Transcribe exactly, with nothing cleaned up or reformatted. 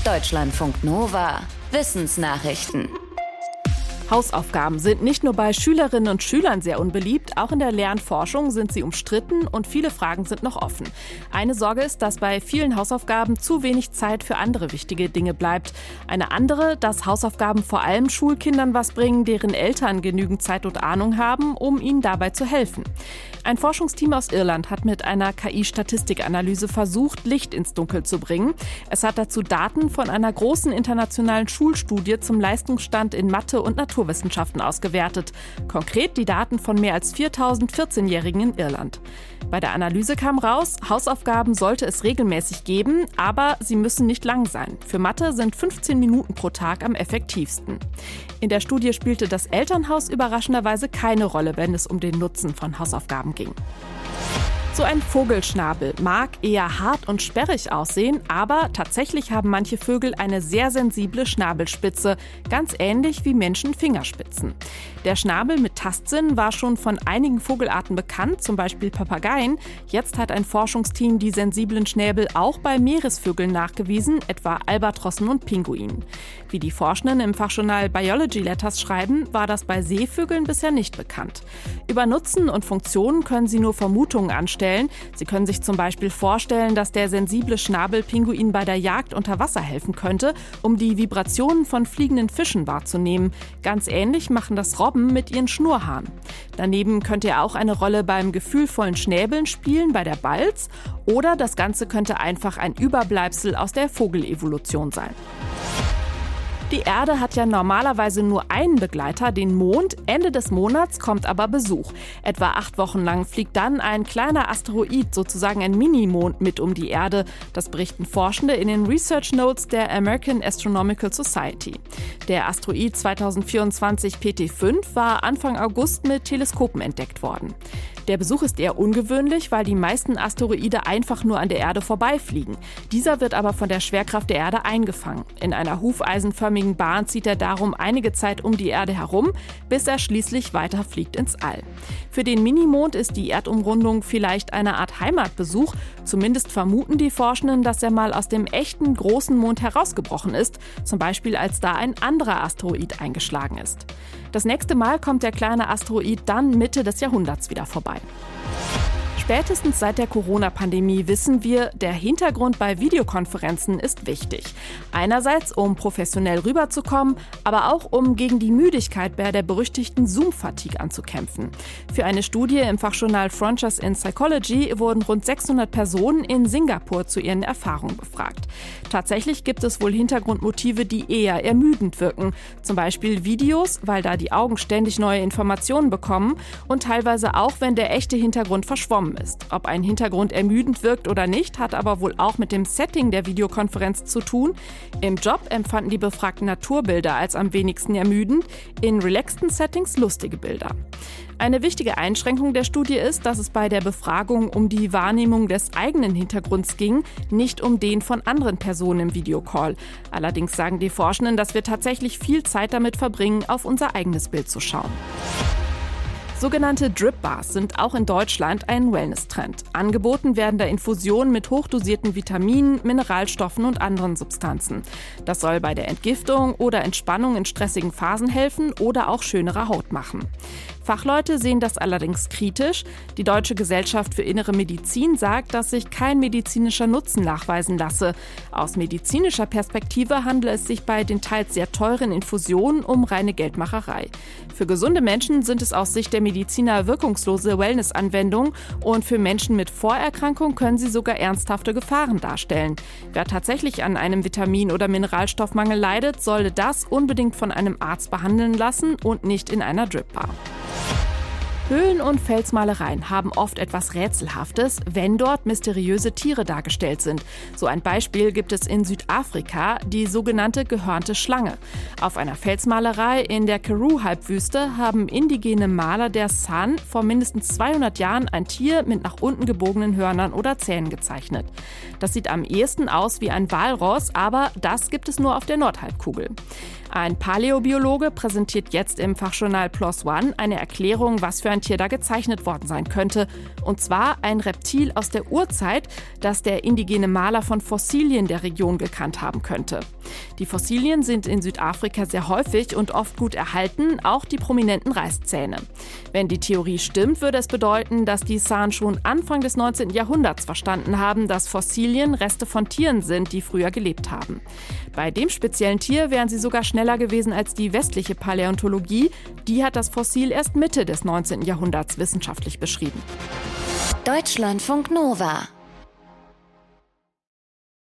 Deutschlandfunk Nova. Wissensnachrichten. Hausaufgaben sind nicht nur bei Schülerinnen und Schülern sehr unbeliebt, auch in der Lernforschung sind sie umstritten und viele Fragen sind noch offen. Eine Sorge ist, dass bei vielen Hausaufgaben zu wenig Zeit für andere wichtige Dinge bleibt. Eine andere, dass Hausaufgaben vor allem Schulkindern was bringen, deren Eltern genügend Zeit und Ahnung haben, um ihnen dabei zu helfen. Ein Forschungsteam aus Irland hat mit einer K I-Statistikanalyse versucht, Licht ins Dunkel zu bringen. Es hat dazu Daten von einer großen internationalen Schulstudie zum Leistungsstand in Mathe und Naturwissenschaften ausgewertet. Konkret die Daten von mehr als viertausend vierzehnjährigen in Irland. Bei der Analyse kam raus, Hausaufgaben sollte es regelmäßig geben, aber sie müssen nicht lang sein. Für Mathe sind fünfzehn Minuten pro Tag am effektivsten. In der Studie spielte das Elternhaus überraschenderweise keine Rolle, wenn es um den Nutzen von Hausaufgaben ging. So ein Vogelschnabel mag eher hart und sperrig aussehen, aber tatsächlich haben manche Vögel eine sehr sensible Schnabelspitze, ganz ähnlich wie Menschen Fingerspitzen. Der Schnabel mit Tastsinn war schon von einigen Vogelarten bekannt, zum Beispiel Papageien. Jetzt hat ein Forschungsteam die sensiblen Schnäbel auch bei Meeresvögeln nachgewiesen, etwa Albatrossen und Pinguinen. Wie die Forschenden im Fachjournal Biology Letters schreiben, war das bei Seevögeln bisher nicht bekannt. Über Nutzen und Funktionen können sie nur Vermutungen anstellen. Sie können sich zum Beispiel vorstellen, dass der sensible Schnabel Pinguinen bei der Jagd unter Wasser helfen könnte, um die Vibrationen von fliegenden Fischen wahrzunehmen. Ganz ähnlich machen das Robben mit ihren Schnurrhaaren. Daneben könnte er auch eine Rolle beim gefühlvollen Schnäbeln spielen, bei der Balz. Oder das Ganze könnte einfach ein Überbleibsel aus der Vogelevolution sein. Die Erde hat ja normalerweise nur einen Begleiter, den Mond. Ende des Monats kommt aber Besuch. Etwa acht Wochen lang fliegt dann ein kleiner Asteroid, sozusagen ein Minimond, mit um die Erde. Das berichten Forschende in den Research Notes der American Astronomical Society. Der Asteroid zweitausendvierundzwanzig P T fünf war Anfang August mit Teleskopen entdeckt worden. Der Besuch ist eher ungewöhnlich, weil die meisten Asteroide einfach nur an der Erde vorbeifliegen. Dieser wird aber von der Schwerkraft der Erde eingefangen. In einer hufeisenförmigen Bahn zieht er darum einige Zeit um die Erde herum, bis er schließlich weiterfliegt ins All. Für den Minimond ist die Erdumrundung vielleicht eine Art Heimatbesuch. Zumindest vermuten die Forschenden, dass er mal aus dem echten großen Mond herausgebrochen ist, zum Beispiel als da ein anderer Asteroid eingeschlagen ist. Das nächste Mal kommt der kleine Asteroid dann Mitte des Jahrhunderts wieder vorbei. Spätestens seit der Corona-Pandemie wissen wir, der Hintergrund bei Videokonferenzen ist wichtig. Einerseits, um professionell rüberzukommen, aber auch um gegen die Müdigkeit bei der berüchtigten Zoom-Fatigue anzukämpfen. Für eine Studie im Fachjournal Frontiers in Psychology wurden rund sechshundert Personen in Singapur zu ihren Erfahrungen befragt. Tatsächlich gibt es wohl Hintergrundmotive, die eher ermüdend wirken. Zum Beispiel Videos, weil da die Augen ständig neue Informationen bekommen und teilweise auch, wenn der echte Hintergrund verschwommen ist. Ob ein Hintergrund ermüdend wirkt oder nicht, hat aber wohl auch mit dem Setting der Videokonferenz zu tun. Im Job empfanden die Befragten Naturbilder als am wenigsten ermüdend, in relaxten Settings lustige Bilder. Eine wichtige Einschränkung der Studie ist, dass es bei der Befragung um die Wahrnehmung des eigenen Hintergrunds ging, nicht um den von anderen Personen im Videocall. Allerdings sagen die Forschenden, dass wir tatsächlich viel Zeit damit verbringen, auf unser eigenes Bild zu schauen. Sogenannte Drip-Bars sind auch in Deutschland ein Wellness-Trend. Angeboten werden da Infusionen mit hochdosierten Vitaminen, Mineralstoffen und anderen Substanzen. Das soll bei der Entgiftung oder Entspannung in stressigen Phasen helfen oder auch schönere Haut machen. Fachleute sehen das allerdings kritisch. Die Deutsche Gesellschaft für Innere Medizin sagt, dass sich kein medizinischer Nutzen nachweisen lasse. Aus medizinischer Perspektive handele es sich bei den teils sehr teuren Infusionen um reine Geldmacherei. Für gesunde Menschen sind es aus Sicht der Mediziner wirkungslose Wellness-Anwendungen und für Menschen mit Vorerkrankung können sie sogar ernsthafte Gefahren darstellen. Wer tatsächlich an einem Vitamin- oder Mineralstoffmangel leidet, sollte das unbedingt von einem Arzt behandeln lassen und nicht in einer Drip-Bar. Höhlen und Felsmalereien haben oft etwas Rätselhaftes, wenn dort mysteriöse Tiere dargestellt sind. So ein Beispiel gibt es in Südafrika, die sogenannte gehörnte Schlange. Auf einer Felsmalerei in der Karoo-Halbwüste haben indigene Maler der San vor mindestens zweihundert Jahren ein Tier mit nach unten gebogenen Hörnern oder Zähnen gezeichnet. Das sieht am ehesten aus wie ein Walross, aber das gibt es nur auf der Nordhalbkugel. Ein Paläobiologe präsentiert jetzt im Fachjournal PLOS ONE eine Erklärung, was für ein Tier da gezeichnet worden sein könnte. Und zwar ein Reptil aus der Urzeit, das der indigene Maler von Fossilien der Region gekannt haben könnte. Die Fossilien sind in Südafrika sehr häufig und oft gut erhalten, auch die prominenten Reißzähne. Wenn die Theorie stimmt, würde es bedeuten, dass die San schon Anfang des neunzehnten Jahrhunderts verstanden haben, dass Fossilien Reste von Tieren sind, die früher gelebt haben. Bei dem speziellen Tier wären sie sogar schneller gewesen als die westliche Paläontologie. Die hat das Fossil erst Mitte des neunzehnten Jahrhunderts wissenschaftlich beschrieben. Deutschlandfunk Nova